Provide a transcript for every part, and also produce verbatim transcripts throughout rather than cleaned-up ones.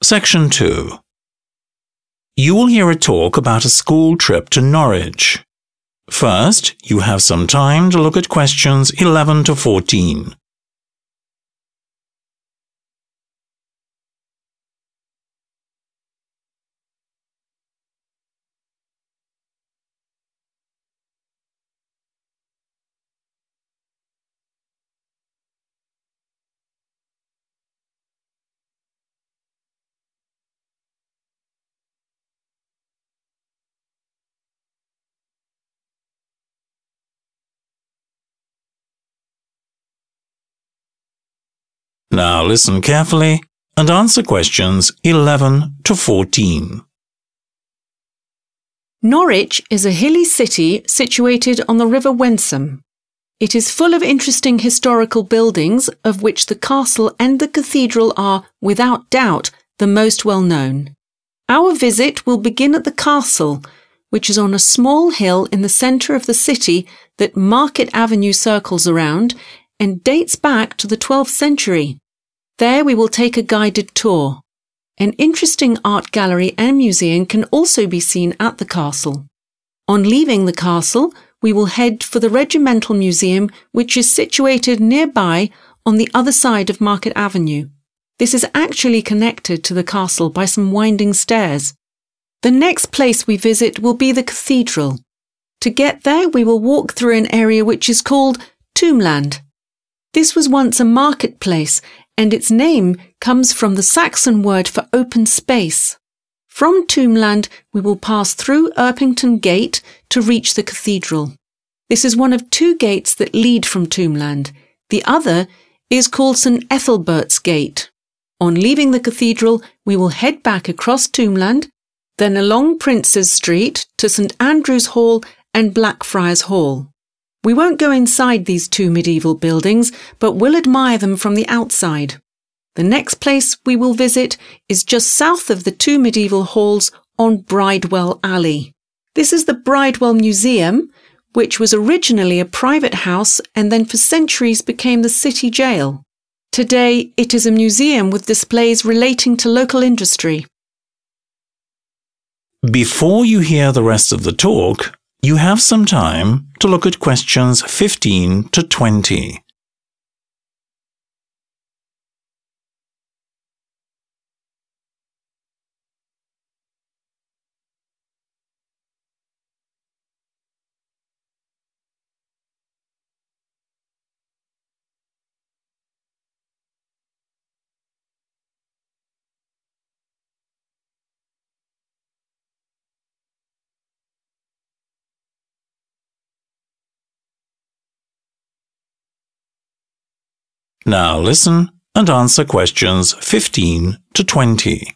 Section two. You will hear a talk about a school trip to Norwich. First, you have some time to look at questions eleven to fourteen. Now listen carefully and answer questions eleven to fourteen. Norwich is a hilly city situated on the River Wensum. It is full of interesting historical buildings, of which the castle and the cathedral are, without doubt, the most well known. Our visit will begin at the castle, which is on a small hill in the centre of the city that Market Avenue circles around and dates back to the twelfth century. There we will take a guided tour. An interesting art gallery and museum can also be seen at the castle. On leaving the castle, we will head for the Regimental Museum, which is situated nearby on the other side of Market Avenue. This is actually connected to the castle by some winding stairs. The next place we visit will be the cathedral. To get there, we will walk through an area which is called Tombland. This was once a marketplace, and its name comes from the Saxon word for open space. From Tombland, we will pass through Erpington Gate to reach the cathedral. This is one of two gates that lead from Tombland. The other is called St Ethelbert's Gate. On leaving the cathedral, we will head back across Tombland, then along Princes Street to St Andrew's Hall and Blackfriars Hall. We won't go inside these two medieval buildings, but will admire them from the outside. The next place we will visit is just south of the two medieval halls on Bridewell Alley. This is the Bridewell Museum, which was originally a private house and then for centuries became the city jail. Today, it is a museum with displays relating to local industry. Before you hear the rest of the talk, you have some time to look at questions fifteen to twenty. Now listen and answer questions fifteen to twenty.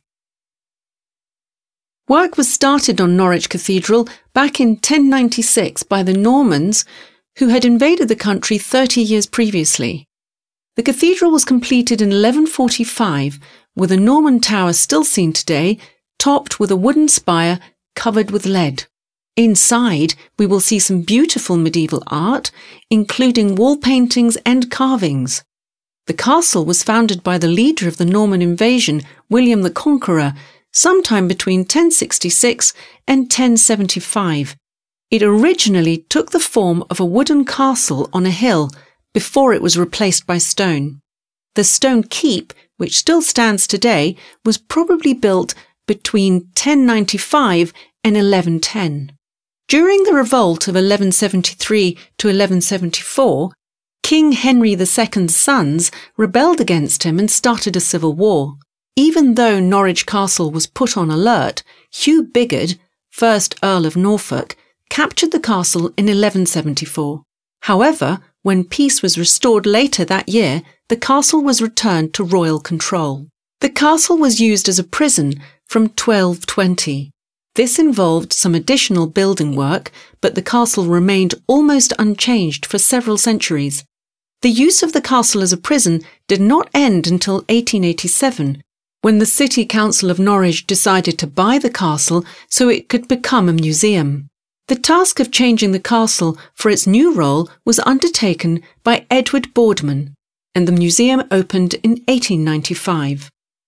Work was started on Norwich Cathedral back in ten ninety-six by the Normans, who had invaded the country thirty years previously. The cathedral was completed in eleven forty-five, with a Norman tower still seen today, topped with a wooden spire covered with lead. Inside, we will see some beautiful medieval art, including wall paintings and carvings. The castle was founded by the leader of the Norman invasion, William the Conqueror, sometime between ten sixty-six and ten seventy-five. It originally took the form of a wooden castle on a hill before it was replaced by stone. The stone keep, which still stands today, was probably built between ten ninety-five and eleven ten. During the revolt of eleven seventy-three to eleven seventy-four, King Henry the Second's sons rebelled against him and started a civil war. Even though Norwich Castle was put on alert, Hugh Bigod, first Earl of Norfolk, captured the castle in eleven seventy-four. However, when peace was restored later that year, the castle was returned to royal control. The castle was used as a prison from twelve twenty. This involved some additional building work, but the castle remained almost unchanged for several centuries. The use of the castle as a prison did not end until eighteen eighty-seven, when the City Council of Norwich decided to buy the castle so it could become a museum. The task of changing the castle for its new role was undertaken by Edward Boardman, and the museum opened in eighteen ninety-five.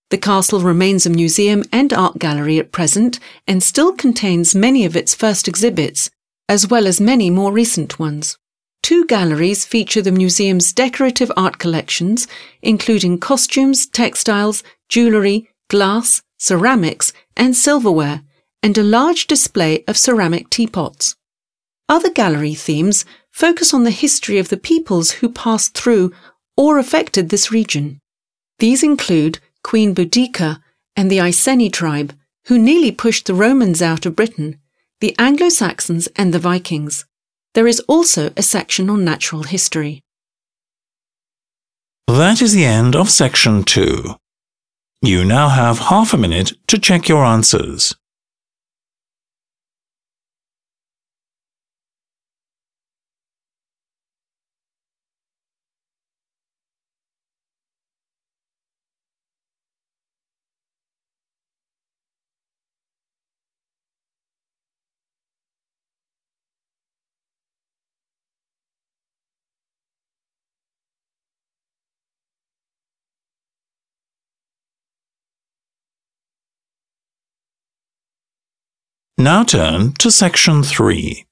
The castle remains a museum and art gallery at present and still contains many of its first exhibits, as well as many more recent ones. Two galleries feature the museum's decorative art collections, including costumes, textiles, jewellery, glass, ceramics and silverware, and a large display of ceramic teapots. Other gallery themes focus on the history of the peoples who passed through or affected this region. These include Queen Boudica and the Iceni tribe, who nearly pushed the Romans out of Britain, the Anglo-Saxons and the Vikings. There is also a section on natural history. That is the end of section two. You now have half a minute to check your answers. Now turn to section three.